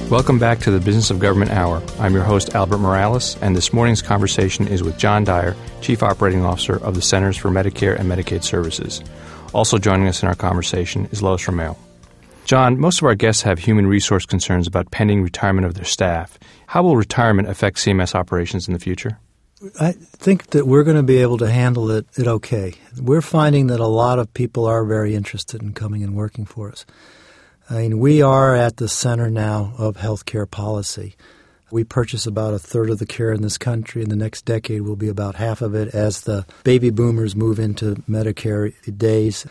Welcome back to the Business of Government Hour. I'm your host, Albert Morales, and this morning's conversation is with John Dyer, Chief Operating Officer of the Centers for Medicare and Medicaid Services. Also joining us in our conversation is Lois Romeo. John, most of our guests have human resource concerns about pending retirement of their staff. How will retirement affect CMS operations in the future? I think that we're going to be able to handle it okay. We're finding that a lot of people are very interested in coming and working for us. I mean, we are at the center now of healthcare policy. We purchase about a third of the care in this country. In the next decade will be about half of it as the baby boomers move into Medicare days.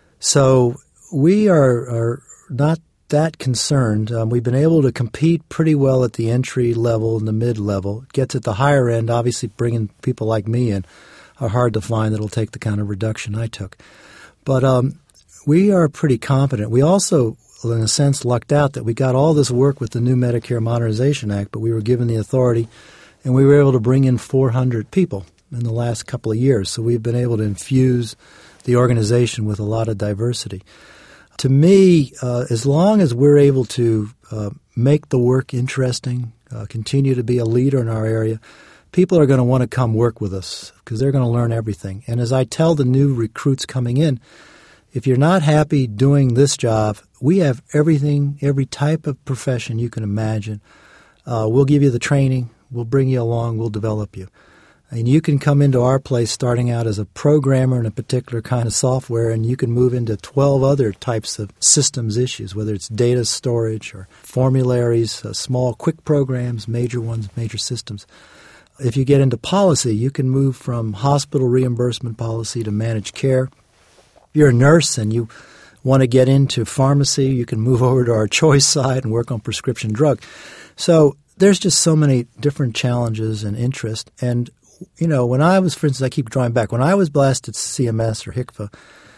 So we are not that concerned. We've been able to compete pretty well at the entry level and the mid-level. It gets at the higher end. Obviously, bringing people like me in are hard to find that will take the kind of reduction I took. But we are pretty confident. We also, in a sense, lucked out that we got all this work with the new Medicare Modernization Act, but we were given the authority, and we were able to bring in 400 people in the last couple of years. So we've been able to infuse the organization with a lot of diversity. To me, as long as we're able to make the work interesting, continue to be a leader in our area, people are going to want to come work with us because they're going to learn everything. And as I tell the new recruits coming in, if you're not happy doing this job, we have everything, every type of profession you can imagine. We'll give you the training. We'll bring you along. We'll develop you. And you can come into our place starting out as a programmer in a particular kind of software, and you can move into 12 other types of systems issues, whether it's data storage or formularies, small, quick programs, major ones, major systems. If you get into policy, you can move from hospital reimbursement policy to managed care. If you're a nurse and you want to get into pharmacy, you can move over to our choice side and work on prescription drug. So there's just so many different challenges and interest. And, you know, when I was, for instance, I keep drawing back, when I was last at CMS or HCFA,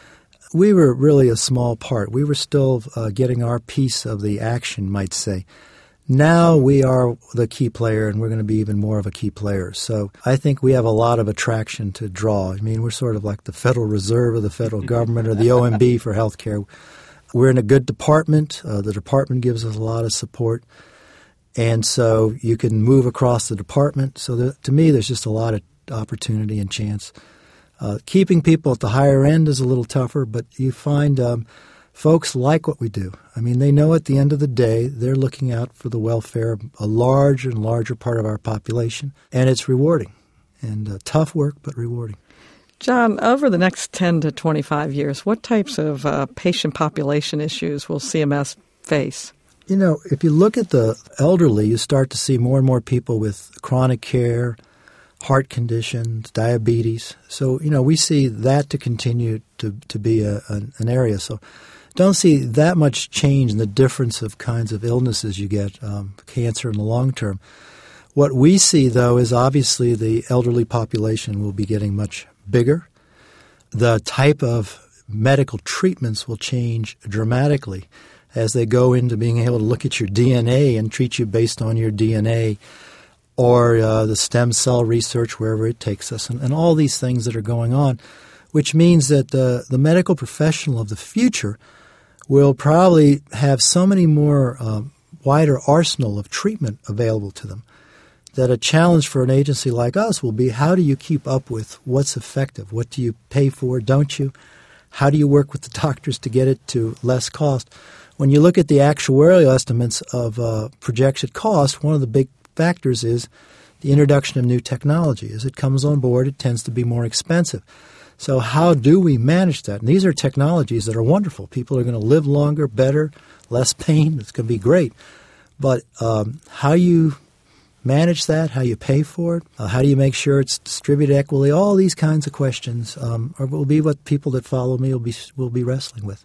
we were really a small part. We were still getting our piece of the action, might say. Now we are the key player, and we're going to be even more of a key player. So I think we have a lot of attraction to draw. I mean, we're sort of like the Federal Reserve of the federal government or the OMB for healthcare. We're in a good department. The department gives us a lot of support. And so you can move across the department. So to me, there's just a lot of opportunity and chance. Keeping people at the higher end is a little tougher, but you find folks like what we do. I mean, they know at the end of the day they're looking out for the welfare of a larger and larger part of our population, and it's rewarding. And tough work, but rewarding. John, over the next 10 to 25 years, what types of patient population issues will CMS face? You know, if you look at the elderly, you start to see more and more people with chronic care, heart conditions, diabetes. So, you know, we see that to continue to be an area. So don't see that much change in the difference of kinds of illnesses you get, cancer in the long term. What we see, though, is obviously the elderly population will be getting much bigger. The type of medical treatments will change dramatically as they go into being able to look at your DNA and treat you based on your DNA, or the stem cell research, wherever it takes us, and all these things that are going on, which means that the medical professional of the future will probably have so many more wider arsenal of treatment available to them that a challenge for an agency like us will be, how do you keep up with what's effective? What do you pay for? Don't you? How do you work with the doctors to get it to less cost? When you look at the actuarial estimates of projected cost, one of the big factors is the introduction of new technology. As it comes on board, it tends to be more expensive. So how do we manage that? And these are technologies that are wonderful. People are going to live longer, better, less pain. It's going to be great. But how you manage that, how you pay for it, how do you make sure it's distributed equitably, all these kinds of questions will be what people that follow me will be wrestling with.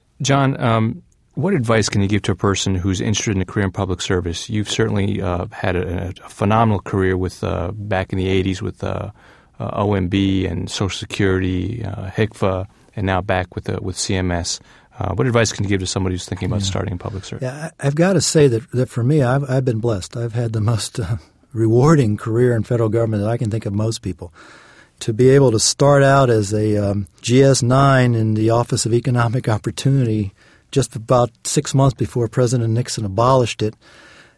John, what advice can you give to a person who's interested in a career in public service? You've certainly had a phenomenal career with back in the 80s with OMB and Social Security, HCFA, and now back with CMS. What advice can you give to somebody who's thinking about starting in public service? Yeah, I've got to say that for me, I've been blessed. I've had the most rewarding career in federal government that I can think of most people. To be able to start out as a GS-9 in the Office of Economic Opportunity just about 6 months before President Nixon abolished it,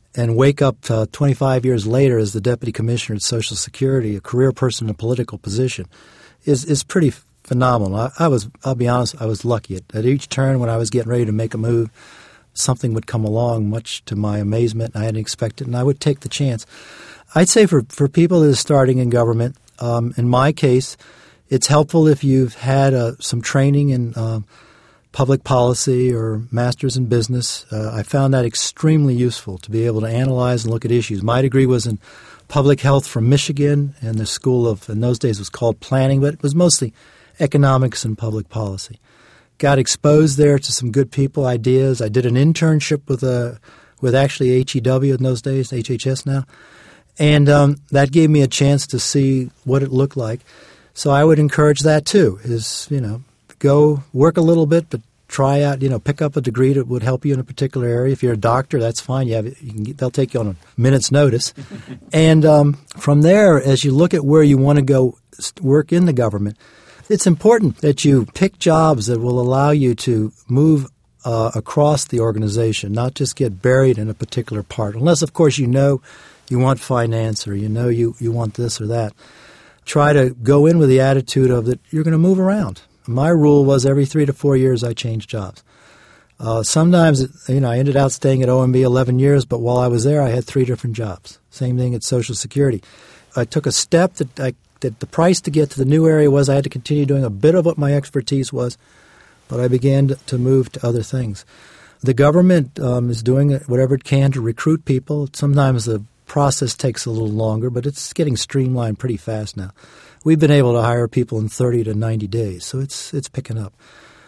and wake up 25 years later as the Deputy Commissioner at Social Security, a career person in a political position, is pretty phenomenal. I'll be honest, I was lucky. At each turn when I was getting ready to make a move, something would come along, much to my amazement. I hadn't expected, and I would take the chance. I'd say for people that are starting in government, in my case, it's helpful if you've had some training in public policy or master's in business. I found that extremely useful to be able to analyze and look at issues. My degree was in public health from Michigan, and the school of, in those days, was called planning, but it was mostly economics and public policy. Got exposed there to some good people, ideas. I did an internship with actually HEW in those days, HHS now, and that gave me a chance to see what it looked like. So I would encourage that too, is, go work a little bit, but try out, pick up a degree that would help you in a particular area. If you're a doctor, that's fine. They'll take you on a minute's notice. And from there, as you look at where you want to go work in the government, it's important that you pick jobs that will allow you to move across the organization, not just get buried in a particular part. Unless, of course, you want finance or you want this or that. Try to go in with the attitude of that you're going to move around. My rule was every 3 to 4 years I changed jobs. Sometimes, I ended out staying at OMB 11 years, but while I was there, I had 3 different jobs. Same thing at Social Security. I took a step that the price to get to the new area was I had to continue doing a bit of what my expertise was, but I began to move to other things. The government is doing whatever it can to recruit people. Sometimes the process takes a little longer, but it's getting streamlined pretty fast now. We've been able to hire people in 30 to 90 days, so it's picking up.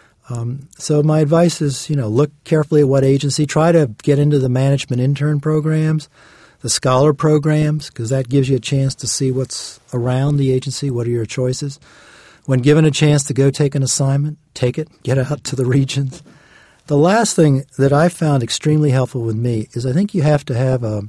So my advice is, look carefully at what agency. Try to get into the management intern programs, the scholar programs, because that gives you a chance to see what's around the agency, what are your choices. When given a chance to go take an assignment, take it, get out to the regions. The last thing that I found extremely helpful with me is I think you have to have a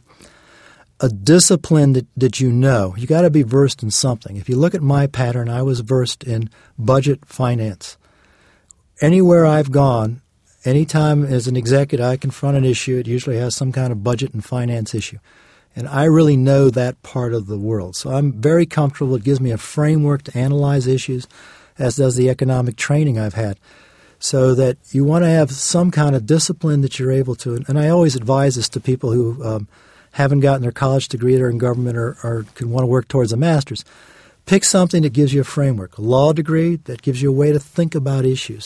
discipline that you know. You got to be versed in something. If you look at my pattern, I was versed in budget finance. Anywhere I've gone, anytime as an executive I confront an issue, it usually has some kind of budget and finance issue. And I really know that part of the world. So I'm very comfortable. It gives me a framework to analyze issues, as does the economic training I've had. So that you want to have some kind of discipline that you're able to. And I always advise this to people who haven't gotten their college degree, they're in government or can want to work towards a master's. Pick something that gives you a framework. A law degree that gives you a way to think about issues.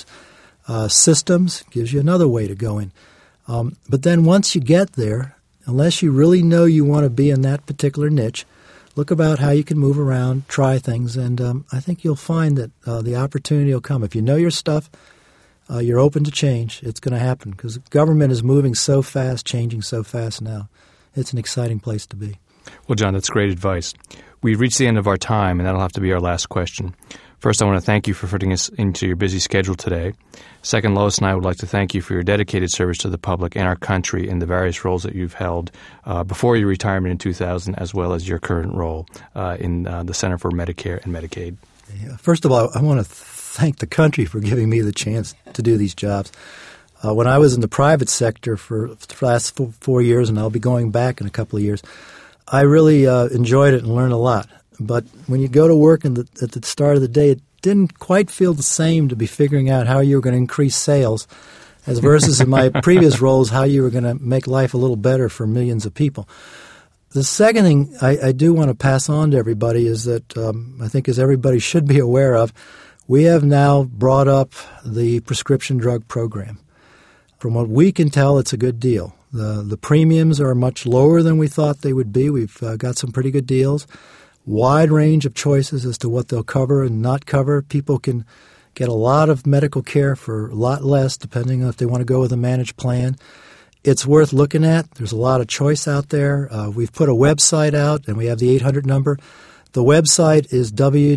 Systems gives you another way to go in. But then once you get there, unless you really know you want to be in that particular niche, look about how you can move around, try things, and I think you'll find that the opportunity will come. If you know your stuff, you're open to change, it's going to happen because government is moving so fast, changing so fast now. It's an exciting place to be. Well, John, that's great advice. We've reached the end of our time, and that'll have to be our last question. First, I want to thank you for fitting us into your busy schedule today. Second, Lois and I would like to thank you for your dedicated service to the public and our country in the various roles that you've held before your retirement in 2000, as well as your current role in the Center for Medicare and Medicaid. Yeah. First of all, I want to thank the country for giving me the chance to do these jobs. When I was in the private sector for the last 4 years, and I'll be going back in a couple of years, I really enjoyed it and learned a lot. But when you go to work at the start of the day, it didn't quite feel the same to be figuring out how you were going to increase sales as versus in my previous roles, how you were going to make life a little better for millions of people. The second thing I do want to pass on to everybody is that I think as everybody should be aware of, we have now brought up the prescription drug program. From what we can tell, it's a good deal. The premiums are much lower than we thought they would be. We've got some pretty good deals. Wide range of choices as to what they'll cover and not cover. People can get a lot of medical care for a lot less depending on if they want to go with a managed plan. It's worth looking at. There's a lot of choice out there. We've put a website out, and we have the 800 number. The website is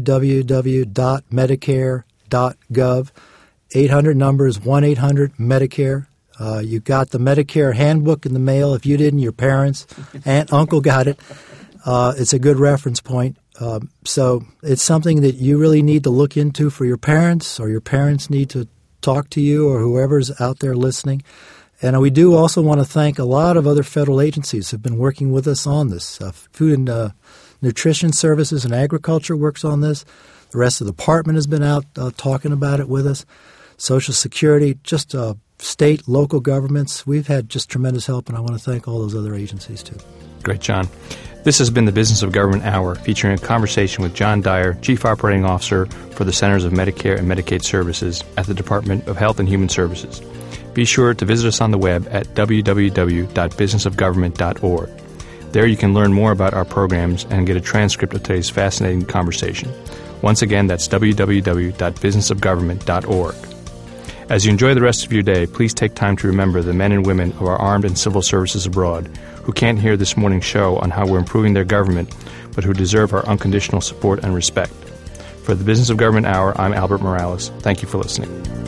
www.medicare.gov. 800 number is 1-800-MEDICARE. You got the Medicare handbook in the mail. If you didn't, your parents, aunt, uncle got it. It's a good reference point. So it's something that you really need to look into for your parents, or your parents need to talk to you or whoever's out there listening. And we do also want to thank a lot of other federal agencies who have been working with us on this. Food and Nutrition Services and Agriculture works on this. The rest of the department has been out talking about it with us. Social Security, just state, local governments. We've had just tremendous help, and I want to thank all those other agencies too. Great, John. This has been the Business of Government Hour, featuring a conversation with John Dyer, Chief Operating Officer for the Centers of Medicare and Medicaid Services at the Department of Health and Human Services. Be sure to visit us on the web at www.businessofgovernment.org. There you can learn more about our programs and get a transcript of today's fascinating conversation. Once again, that's www.businessofgovernment.org. As you enjoy the rest of your day, please take time to remember the men and women of our armed and civil services abroad who can't hear this morning's show on how we're improving their government, but who deserve our unconditional support and respect. For the Business of Government Hour, I'm Albert Morales. Thank you for listening.